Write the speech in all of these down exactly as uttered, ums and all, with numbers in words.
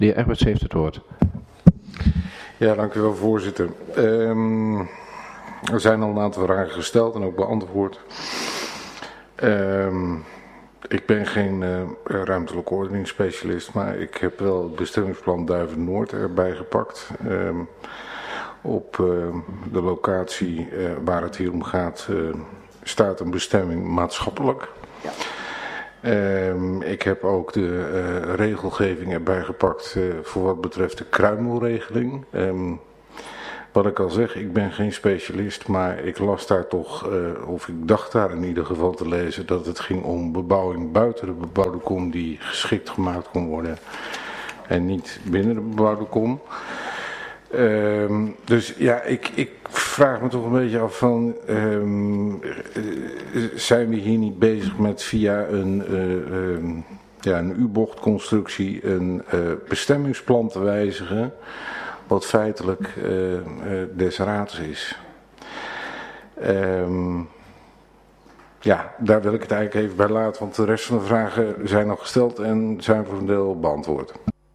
De heer Egberts heeft het woord. Ja, dank u wel, voorzitter. Um, er zijn al een aantal vragen gesteld en ook beantwoord. Um, ik ben geen uh, ruimtelijke ordeningsspecialist, maar ik heb wel het bestemmingsplan Duiven-Noord erbij gepakt. Um, op uh, de locatie uh, waar het hier om gaat uh, staat een bestemming maatschappelijk. Ja. Um, ik heb ook de uh, regelgeving erbij gepakt uh, voor wat betreft de kruimelregeling. Um, wat ik al zeg, ik ben geen specialist, maar ik las daar toch, uh, of ik dacht daar in ieder geval te lezen, dat het ging om bebouwing buiten de bebouwde kom die geschikt gemaakt kon worden en niet binnen de bebouwde kom. Um, dus ja, ik, ik vraag me toch een beetje af van, um, zijn we hier niet bezig met via een, uh, um, ja, een U-bochtconstructie een uh, bestemmingsplan te wijzigen, wat feitelijk uh, uh, des raads is. Um, ja, daar wil ik het eigenlijk even bij laten, want de rest van de vragen zijn al gesteld en zijn voor een deel beantwoord.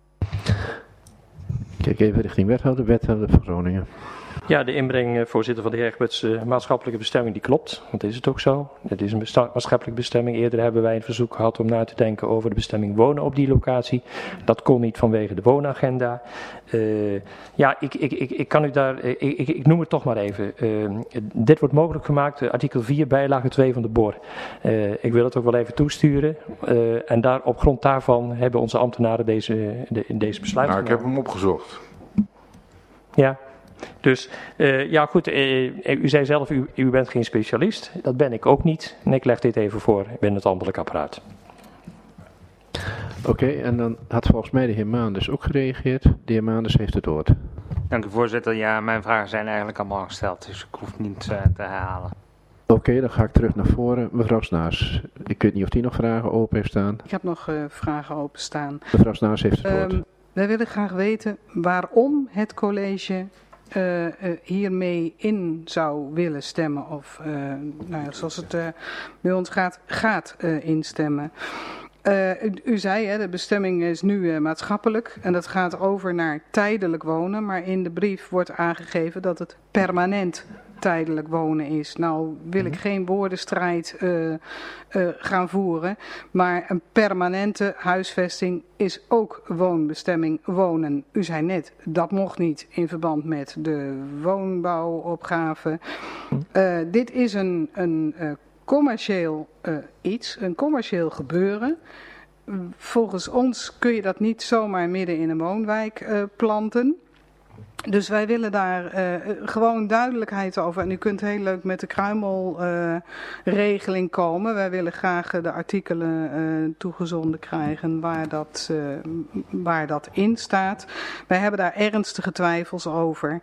Kijk even richting wethouder, wethouder van Groningen. Ja, de inbreng, voorzitter van de heer Egberts, uh, maatschappelijke bestemming, die klopt. Want is het ook zo. Het is een besta- maatschappelijke bestemming. Eerder hebben wij een verzoek gehad om na te denken over de bestemming wonen op die locatie. Dat kon niet vanwege de woonagenda. Uh, ja, ik, ik, ik, ik kan u daar, ik, ik, ik noem het toch maar even. Uh, dit wordt mogelijk gemaakt, uh, artikel vier, bijlage twee van de B O R. Uh, ik wil het ook wel even toesturen. Uh, en daar, op grond daarvan hebben onze ambtenaren deze, de, deze besluit Nou, ik heb hem opgezocht. Ja. Dus uh, ja goed, uh, u zei zelf, u, u bent geen specialist. Dat ben ik ook niet. En ik leg dit even voor binnen het ambtelijk apparaat. Oké, okay, en dan had volgens mij de heer Maanders ook gereageerd. De heer Maanders heeft het woord. Dank u, voorzitter. Ja, mijn vragen zijn eigenlijk allemaal gesteld, dus ik hoef niet uh, te herhalen. Oké, okay, dan ga ik terug naar voren. Mevrouw Snaars, ik weet niet of die nog vragen open heeft staan. Ik heb nog uh, vragen openstaan. Mevrouw Snaars heeft het woord. Um, wij willen graag weten waarom het college Uh, uh, hiermee in zou willen stemmen of uh, nou ja, zoals het uh, bij ons gaat, gaat uh, instemmen. Uh, u, u zei, hè, de bestemming is nu uh, maatschappelijk en dat gaat over naar tijdelijk wonen, maar in de brief wordt aangegeven dat het permanent tijdelijk wonen is. Nou wil ik geen woordenstrijd uh, uh, gaan voeren, maar een permanente huisvesting is ook woonbestemming wonen. U zei net, dat mocht niet in verband met de woonbouwopgave. Uh, dit is een, een uh, commercieel uh, iets, een commercieel gebeuren. Volgens ons kun je dat niet zomaar midden in een woonwijk uh, planten. Dus wij willen daar uh, gewoon duidelijkheid over. En u kunt heel leuk met de kruimelregeling uh, komen. Wij willen graag uh, de artikelen uh, toegezonden krijgen waar dat, uh, waar dat in staat. Wij hebben daar ernstige twijfels over.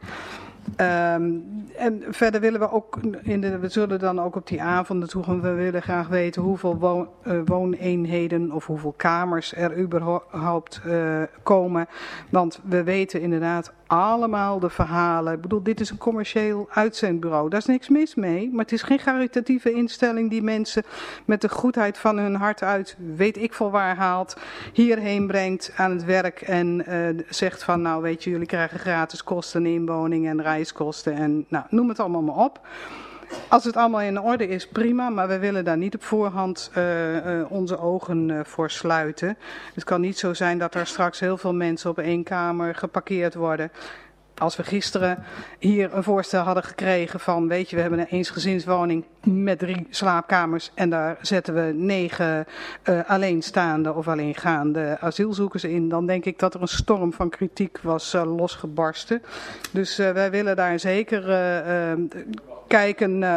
Um, en verder willen we ook, in de, we zullen dan ook op die avonden toe gaan, we willen graag weten hoeveel woon, uh, wooneenheden of hoeveel kamers er überhaupt uh, komen. Want we weten inderdaad allemaal de verhalen. Ik bedoel, dit is een commercieel uitzendbureau. Daar is niks mis mee, maar het is geen caritatieve instelling die mensen met de goedheid van hun hart uit, weet ik veel waar haalt, hierheen brengt aan het werk en uh, zegt van, nou weet je, jullie krijgen gratis kosten, inwoning en reiskosten en nou, noem het allemaal maar op. Als het allemaal in orde is, prima, maar we willen daar niet op voorhand uh, uh, onze ogen uh, voor sluiten. Het kan niet zo zijn dat er straks heel veel mensen op één kamer geparkeerd worden. Als we gisteren hier een voorstel hadden gekregen van, weet je, we hebben een eensgezinswoning met drie slaapkamers en daar zetten we negen uh, alleenstaande of alleengaande asielzoekers in, dan denk ik dat er een storm van kritiek was uh, losgebarsten. Dus uh, wij willen daar zeker uh, uh, kijken uh,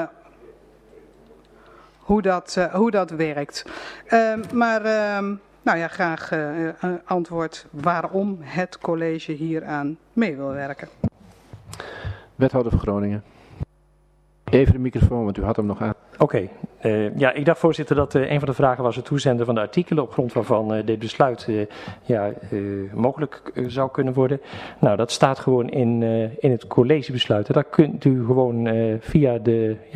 hoe, dat, uh, hoe dat werkt. Uh, maar... Uh, Nou ja, graag uh, antwoord waarom het college hieraan mee wil werken. Wethouder van Groningen. Even de microfoon, want u had hem nog aan. Oké, okay. uh, ja, ik dacht voorzitter dat uh, een van de vragen was het toezenden van de artikelen op grond waarvan uh, dit besluit uh, ja, uh, mogelijk uh, zou kunnen worden. Nou, dat staat gewoon in, uh, in het collegebesluit. Dat kunt u gewoon uh, via de ja,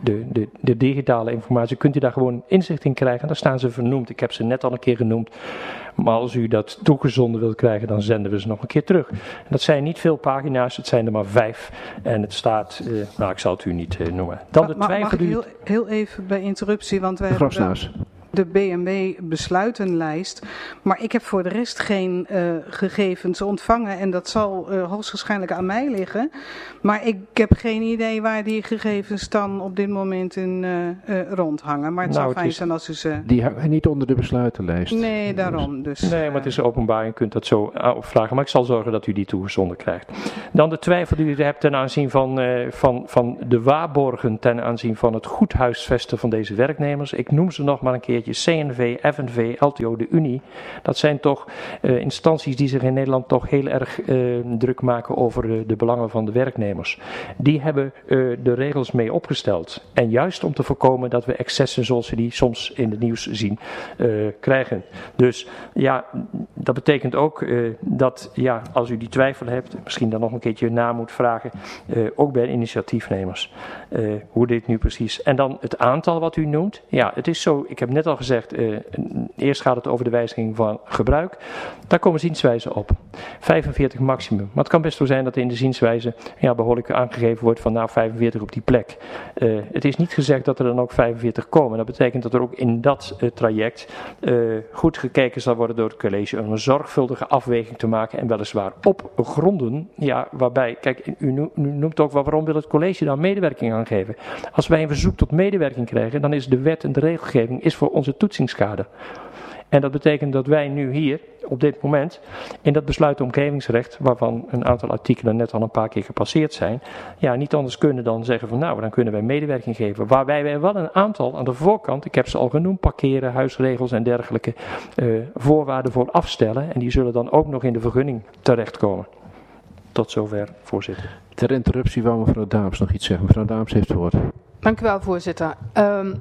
de, de, de digitale informatie, kunt u daar gewoon inzicht in krijgen. Daar staan ze vernoemd. Ik heb ze net al een keer genoemd. Maar als u dat toegezonden wilt krijgen, dan zenden we ze nog een keer terug. En dat zijn niet veel pagina's, het zijn er maar vijf. En het staat, uh, nou ik zal het u niet uh, noemen. Dan de Ma- twijfel mag ik u... heel, heel even bij interruptie, want we hebben Grasnaars. de B M W besluitenlijst. Maar ik heb voor de rest geen uh, gegevens ontvangen en dat zal uh, hoogstwaarschijnlijk aan mij liggen. Maar ik heb geen idee waar die gegevens dan op dit moment in uh, uh, rondhangen. Maar het Nou, zal het fijn is- zijn als u ze... Die hangen niet onder de besluitenlijst. Nee, daarom. Dus, Nee, maar het is openbaar, je kunt dat zo opvragen. Maar ik zal zorgen dat u die toegezonden krijgt. Dan de twijfel die u hebt ten aanzien van, uh, van, van de waarborgen ten aanzien van het goed huisvesten van deze werknemers. Ik noem ze nog maar een keertje: C N V, F N V, L T O, de Unie. Dat zijn toch uh, instanties die zich in Nederland toch heel erg uh, druk maken over uh, de belangen van de werknemers. Die hebben uh, de regels mee opgesteld. En juist om te voorkomen dat we excessen zoals we die soms in het nieuws zien uh, krijgen. Dus ja, dat betekent ook uh, dat ja, als u die twijfel hebt, misschien dan nog een keertje na moet vragen, uh, ook bij initiatiefnemers, uh, hoe dit nu precies. En dan het aantal wat u noemt. Ja, het is zo, ik heb net al gezegd, uh, eerst gaat het over de wijziging van gebruik. Daar komen zienswijzen op. vijfenveertig maximum. Maar het kan best zo zijn dat in de zienswijze ja, behoorlijk aangegeven wordt van nou vijfenveertig op die plek. Uh, het is niet gezegd dat er dan ook vijfenveertig komen. Dat betekent dat er ook in dat uh, traject uh, goed gekeken zal worden door het college om een zorgvuldige afweging te maken en weliswaar op gronden, ja, waarbij, kijk, u, no- u noemt ook wel waarom wil het college daar medewerking aan geven. Als wij een verzoek tot medewerking krijgen, dan is de wet en de regelgeving is voor onze toetsingskader. En dat betekent dat wij nu hier, op dit moment, in dat besluit omgevingsrecht, waarvan een aantal artikelen net al een paar keer gepasseerd zijn, ja, niet anders kunnen dan zeggen van nou, dan kunnen wij medewerking geven. Waarbij wij wel een aantal aan de voorkant, ik heb ze al genoemd, parkeren, huisregels en dergelijke uh, voorwaarden voor afstellen. En die zullen dan ook nog in de vergunning terechtkomen. Tot zover, voorzitter. Ter interruptie wou mevrouw Daams nog iets zeggen. Mevrouw Daams heeft het woord. Dank u wel, voorzitter. Um,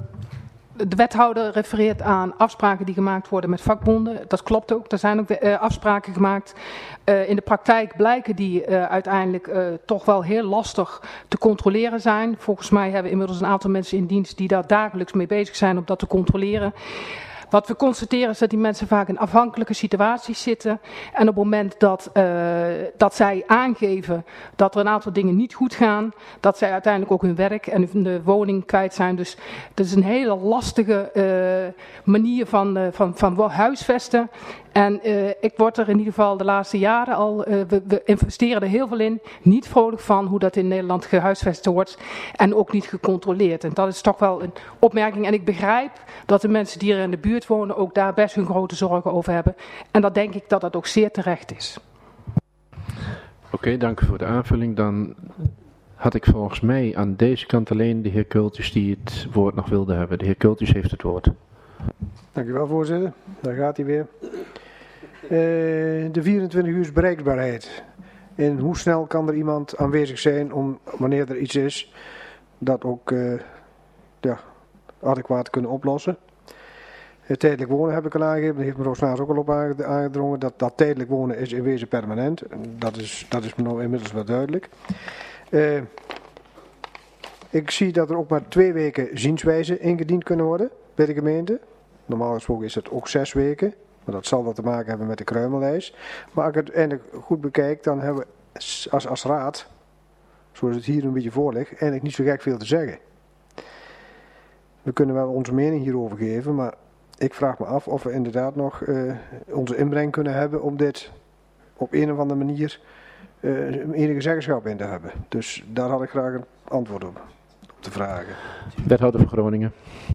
de wethouder refereert aan afspraken die gemaakt worden met vakbonden. Dat klopt ook. Er zijn ook uh, afspraken gemaakt. Uh, in de praktijk blijken die uh, uiteindelijk uh, toch wel heel lastig te controleren zijn. Volgens mij hebben we inmiddels een aantal mensen in dienst die daar dagelijks mee bezig zijn om dat te controleren. Wat we constateren is dat die mensen vaak in afhankelijke situaties zitten. En op het moment dat, uh, dat zij aangeven dat er een aantal dingen niet goed gaan, dat zij uiteindelijk ook hun werk en hun woning kwijt zijn. Dus dat is een hele lastige uh, manier van, uh, van, van huisvesten. En uh, ik word er in ieder geval de laatste jaren al, uh, we, we investeren er heel veel in, niet vrolijk van hoe dat in Nederland gehuisvest wordt en ook niet gecontroleerd. En dat is toch wel een opmerking. En ik begrijp dat de mensen die er in de buurt wonen ook daar best hun grote zorgen over hebben. En dat denk ik dat dat ook zeer terecht is. Oké, okay, dank u voor de aanvulling. Dan had ik volgens mij aan deze kant alleen de heer Kultjes die het woord nog wilde hebben. De heer Kultjes heeft het woord. Dank u wel, voorzitter. Daar gaat hij weer. Uh, de vierentwintig uur bereikbaarheid. En hoe snel kan er iemand aanwezig zijn om, wanneer er iets is, dat ook uh, ja, adequaat te kunnen oplossen. Uh, tijdelijk wonen heb ik al aangegeven, daar heeft mevrouw Snaars ook al op aangedrongen. Dat, dat tijdelijk wonen is in wezen permanent. Dat is, dat is me nou inmiddels wel duidelijk. Uh, ik zie dat er ook maar twee weken zienswijzen ingediend kunnen worden bij de gemeente. Normaal gesproken is het ook zes weken. Maar dat zal wat te maken hebben met de kruimellijst. Maar als ik het eindelijk goed bekijk, dan hebben we als, als raad, zoals het hier een beetje voor ligt, eigenlijk niet zo gek veel te zeggen. We kunnen wel onze mening hierover geven, maar ik vraag me af of we inderdaad nog uh, onze inbreng kunnen hebben om dit op een of andere manier uh, enige zeggenschap in te hebben. Dus daar had ik graag een antwoord op, op te vragen. Wethouder van Groningen.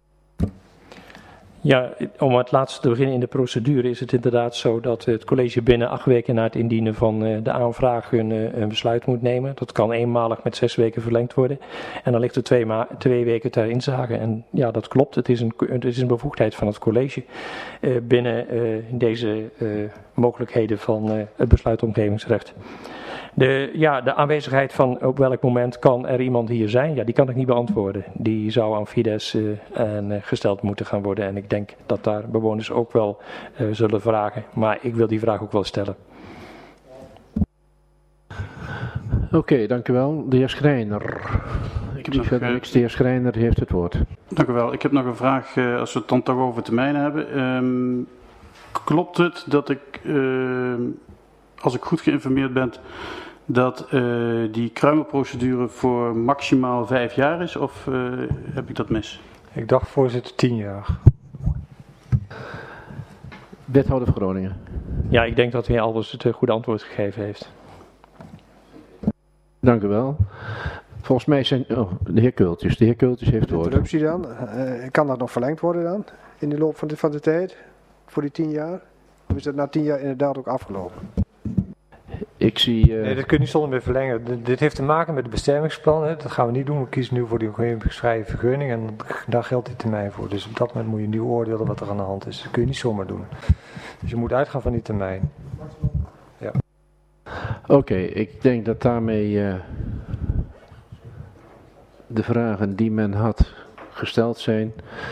Ja, om het laatste te beginnen in de procedure is het inderdaad zo dat het college binnen acht weken na het indienen van de aanvraag een, een besluit moet nemen. Dat kan eenmalig met zes weken verlengd worden. En dan ligt er twee, ma- twee weken ter inzage. En ja, dat klopt. Het is een, het is een bevoegdheid van het college uh, binnen uh, deze uh, mogelijkheden van uh, het besluitomgevingsrecht. De, ja, de aanwezigheid van op welk moment kan er iemand hier zijn, ja, die kan ik niet beantwoorden. Die zou aan Fides uh, en, uh, gesteld moeten gaan worden. En ik denk dat daar bewoners ook wel uh, zullen vragen. Maar ik wil die vraag ook wel stellen. Oké, okay, dank u wel. De heer Schrijner. ik heb zie nog, verder uh, niks. De heer Schrijner heeft het woord. Dank u wel. Ik heb nog een vraag, uh, als we het dan toch over termijnen hebben. Um, klopt het dat ik, uh, als ik goed geïnformeerd ben, dat uh, die kruimelprocedure voor maximaal vijf jaar is? Of uh, heb ik dat mis? Ik dacht, voorzitter, tien jaar. Wethouder Groningen. Ja, ik denk dat de heer Albers het goede antwoord gegeven heeft. Dank u wel. Volgens mij zijn... Oh, de heer Kultjes. De heer Kultjes heeft het woord. Interruptie dan. Uh, kan dat nog verlengd worden dan? In de loop van de, van de tijd? Voor die tien jaar? Of is dat na tien jaar inderdaad ook afgelopen? Ik zie... Uh... Nee, dat kun je niet zonder meer verlengen. D- dit heeft te maken met het bestemmingsplan. Hè. Dat gaan we niet doen. We kiezen nu voor die omgevingsvrije vergunning. En daar geldt die termijn voor. Dus op dat moment moet je nu oordelen wat er aan de hand is. Dat kun je niet zomaar doen. Dus je moet uitgaan van die termijn. Ja. Oké, okay, ik denk dat daarmee uh, de vragen die men had gesteld zijn.